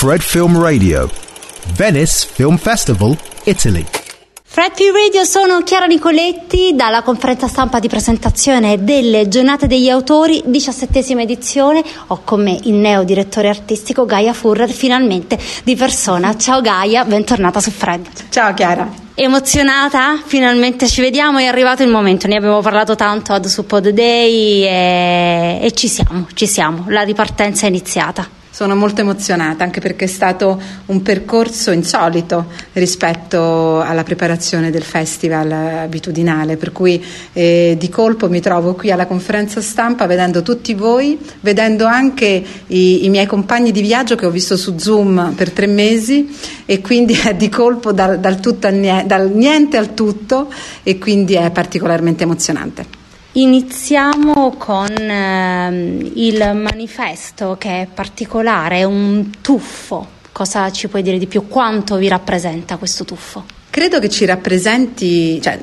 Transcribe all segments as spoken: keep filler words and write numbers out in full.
Fred Film Radio, Venice Film Festival, Italy. Fred Film Radio, sono Chiara Nicoletti dalla conferenza stampa di presentazione delle Giornate degli Autori, diciassettesima edizione. Ho con me il neo direttore artistico Gaia Furrer, finalmente di persona. Ciao Gaia, bentornata su Fred. Ciao Chiara. Emozionata? Finalmente ci vediamo, è arrivato il momento, ne abbiamo parlato tanto ad Suppod Day e, e ci siamo, ci siamo, la ripartenza è iniziata. Sono molto emozionata anche perché è stato un percorso insolito rispetto alla preparazione del festival abitudinale, per cui eh, di colpo mi trovo qui alla conferenza stampa vedendo tutti voi, vedendo anche i, i miei compagni di viaggio che ho visto su Zoom per tre mesi e quindi è di colpo dal, dal, tutto al niente, dal niente al tutto, e quindi è particolarmente emozionante. Iniziamo con eh, il manifesto, che è particolare, è un tuffo. Cosa ci puoi dire di più? Quanto vi rappresenta questo tuffo? Credo che ci rappresenti cioè,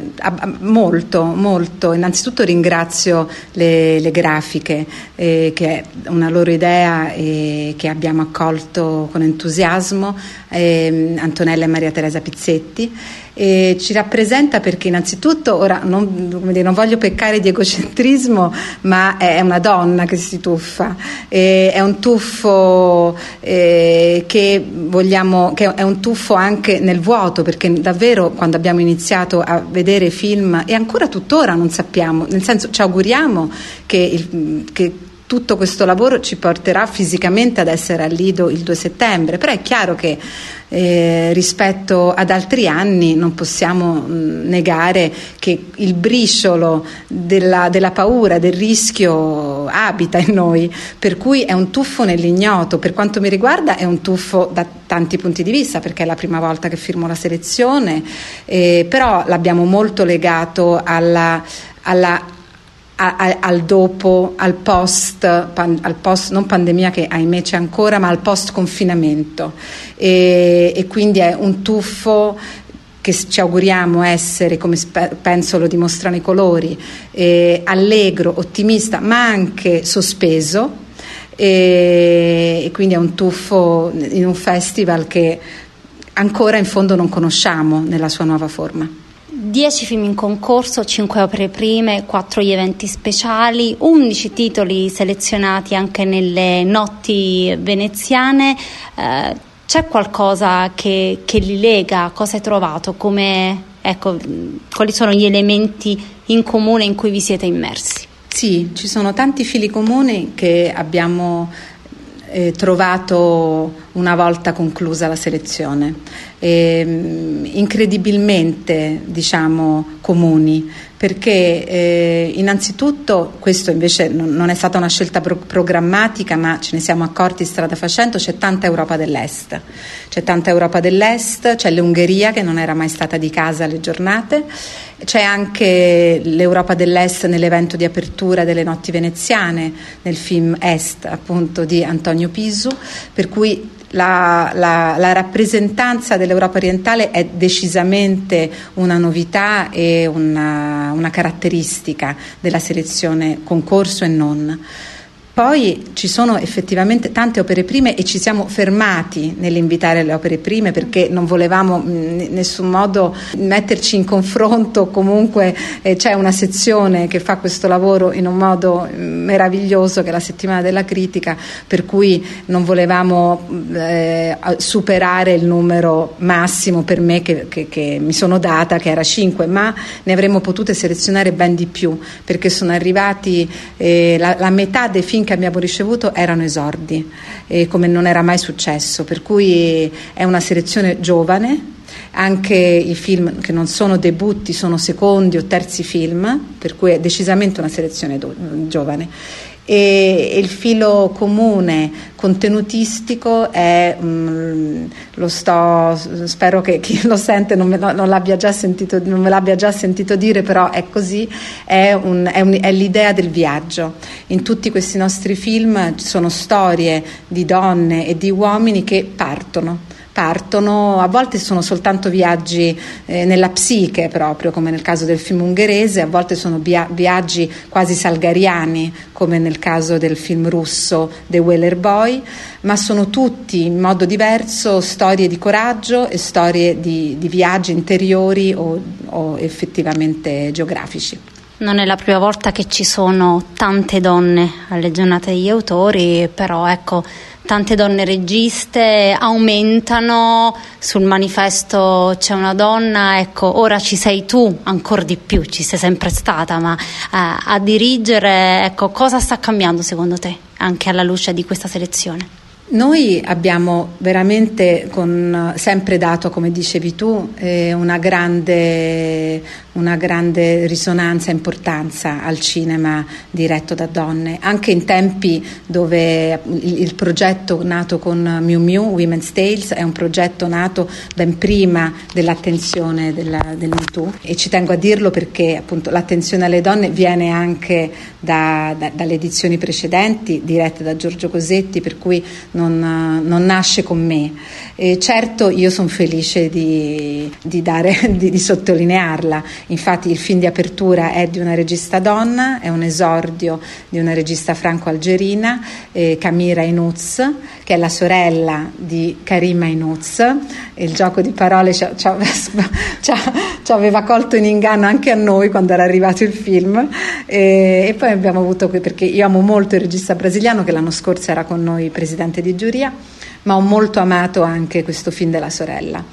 molto, molto. Innanzitutto ringrazio le, le grafiche, eh, che è una loro idea e che abbiamo accolto con entusiasmo, eh, Antonella e Maria Teresa Pizzetti. E ci rappresenta perché innanzitutto, ora non, come dire, non voglio peccare di egocentrismo, ma è una donna che si tuffa, e è un tuffo eh, che vogliamo, che è un tuffo anche nel vuoto, perché davvero quando abbiamo iniziato a vedere film, e ancora tuttora non sappiamo, nel senso ci auguriamo che, il, che tutto questo lavoro ci porterà fisicamente ad essere al Lido il due settembre, però è chiaro che Eh, rispetto ad altri anni non possiamo mh, negare che il briciolo della, della paura, del rischio abita in noi, per cui è un tuffo nell'ignoto. Per quanto mi riguarda è un tuffo da tanti punti di vista, perché è la prima volta che firmo la selezione, eh, però l'abbiamo molto legato alla, alla al dopo, al post, al post non pandemia, che ahimè c'è ancora, ma al post confinamento, e, e quindi è un tuffo che ci auguriamo essere, come penso lo dimostrano i colori, eh, allegro, ottimista, ma anche sospeso, e, e quindi è un tuffo in un festival che ancora in fondo non conosciamo nella sua nuova forma. dieci film in concorso, cinque opere prime, quattro gli eventi speciali, undici titoli selezionati anche nelle notti veneziane. Eh, c'è qualcosa che, che li lega? Cosa hai trovato? Come, ecco, quali sono gli elementi in comune in cui vi siete immersi? Sì, ci sono tanti fili comuni che abbiamo eh, trovato una volta conclusa la selezione, eh, incredibilmente diciamo comuni, perché eh, innanzitutto questo invece non, non è stata una scelta pro- programmatica, ma ce ne siamo accorti strada facendo. C'è tanta Europa dell'Est, c'è tanta Europa dell'Est, c'è l'Ungheria che non era mai stata di casa alle giornate, c'è anche l'Europa dell'Est nell'evento di apertura delle notti veneziane, nel film Est appunto di Antonio Pisu, per cui La, la, la rappresentanza dell'Europa orientale è decisamente una novità e una, una caratteristica della selezione concorso e non. Poi ci sono effettivamente tante opere prime e ci siamo fermati nell'invitare le opere prime perché non volevamo in nessun modo metterci in confronto. Comunque eh, c'è una sezione che fa questo lavoro in un modo meraviglioso, che è la settimana della critica, per cui non volevamo eh, superare il numero massimo per me che, che, che mi sono data, che era cinque, ma ne avremmo potute selezionare ben di più, perché sono arrivati eh, la, la metà dei film che abbiamo ricevuto erano esordi, eh, come non era mai successo, per cui è una selezione giovane. Anche i film che non sono debutti sono secondi o terzi film, per cui è decisamente una selezione do- giovane. E il filo comune contenutistico è um, lo sto spero che chi lo sente non me, non l'abbia già sentito non me l'abbia già sentito dire, però è così, è, un, è, un, è l'idea del viaggio. In tutti questi nostri film ci sono storie di donne e di uomini che partono partono, a volte sono soltanto viaggi eh, nella psiche proprio, come nel caso del film ungherese, a volte sono via- viaggi quasi salgariani, come nel caso del film russo The Whaler Boy, ma sono tutti in modo diverso storie di coraggio e storie di, di viaggi interiori o, o effettivamente geografici. Non è la prima volta che ci sono tante donne alle giornate degli autori, però ecco, tante donne registe aumentano, sul manifesto c'è una donna, ecco, ora ci sei tu, ancora di più, ci sei sempre stata, ma eh, a dirigere, ecco, cosa sta cambiando secondo te, anche alla luce di questa selezione? Noi abbiamo veramente con, sempre dato, come dicevi tu, eh, una grande, una grande risonanza e importanza al cinema diretto da donne, anche in tempi dove il, il progetto nato con Miu Miu, Women's Tales, è un progetto nato ben prima dell'attenzione della, del MeToo, e ci tengo a dirlo perché appunto l'attenzione alle donne viene anche da, da, dalle edizioni precedenti dirette da Giorgio Cosetti, per cui Non, non nasce con me. E certo, io sono felice di, di, dare, di, di sottolinearla. Infatti il film di apertura è di una regista donna, è un esordio di una regista franco-algerina, eh, Camira Inuz, che è la sorella di Karima Inuz. E il gioco di parole ci, ci, ci, ci aveva colto in inganno anche a noi quando era arrivato il film. E, e poi abbiamo avuto, perché io amo molto il regista brasiliano che l'anno scorso era con noi presidente di giuria, ma ho molto amato anche questo film della sorella.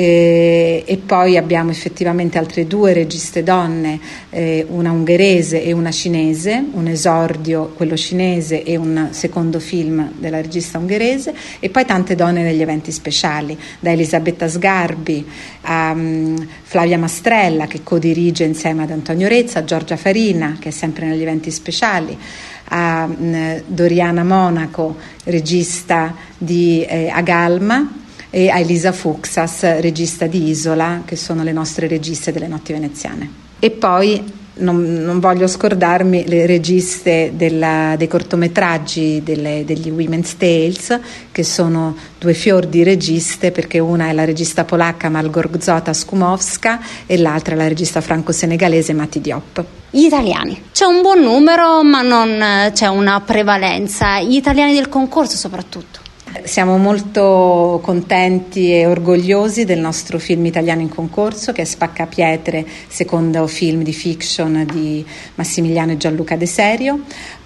E, e poi abbiamo effettivamente altre due registe donne, eh, una ungherese e una cinese, un esordio quello cinese e un secondo film della regista ungherese, e poi tante donne negli eventi speciali, da Elisabetta Sgarbi a um, Flavia Mastrella, che codirige insieme ad Antonio Rezza, a Giorgia Farina, che è sempre negli eventi speciali, a mh, Doriana Monaco, regista di eh, Agalma, e a Elisa Fuxas, regista di Isola, che sono le nostre registe delle notti veneziane. E poi non, non voglio scordarmi le registe della, dei cortometraggi delle, degli Women's Tales, che sono due fior di registe, perché una è la regista polacca Malgorzata Skumowska e l'altra è la regista franco-senegalese Mati Diop. Gli italiani, c'è un buon numero ma non c'è una prevalenza, gli italiani del concorso soprattutto. Siamo molto contenti e orgogliosi del nostro film italiano in concorso, che è Spaccapietre, secondo film di fiction di Massimiliano e Gianluca De Serio,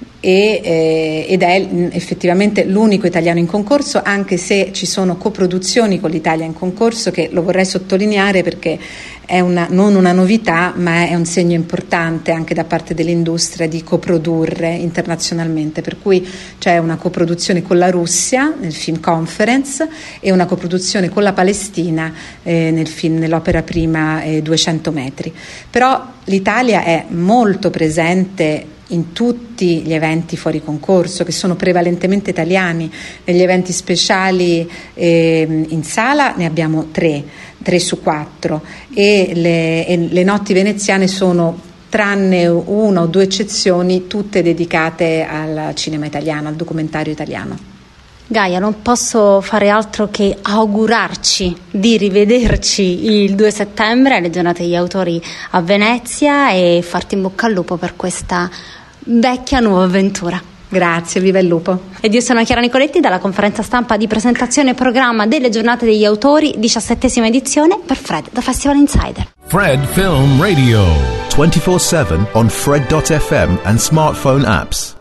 e, eh, ed è effettivamente l'unico italiano in concorso, anche se ci sono coproduzioni con l'Italia in concorso, che lo vorrei sottolineare perché è una, non una novità, ma è un segno importante anche da parte dell'industria di coprodurre internazionalmente, per cui c'è una coproduzione con la Russia nel film Conference e una coproduzione con la Palestina eh, nel film, nell'opera prima eh, duecento metri. Però l'Italia è molto presente in tutti gli eventi fuori concorso, che sono prevalentemente italiani. Negli eventi speciali eh, in sala ne abbiamo tre, tre su quattro, e le, e le notti veneziane sono, tranne una o due eccezioni, tutte dedicate al cinema italiano, al documentario italiano. Gaia, non posso fare altro che augurarci di rivederci il due settembre alle giornate degli autori a Venezia e farti in bocca al lupo per questa vecchia nuova avventura. Grazie, viva il lupo. Ed io sono Chiara Nicoletti dalla conferenza stampa di presentazione e programma delle giornate degli autori, diciassettesima edizione per Fred da Festival Insider. Fred Film Radio twenty-four seven on Fred dot f m and smartphone apps.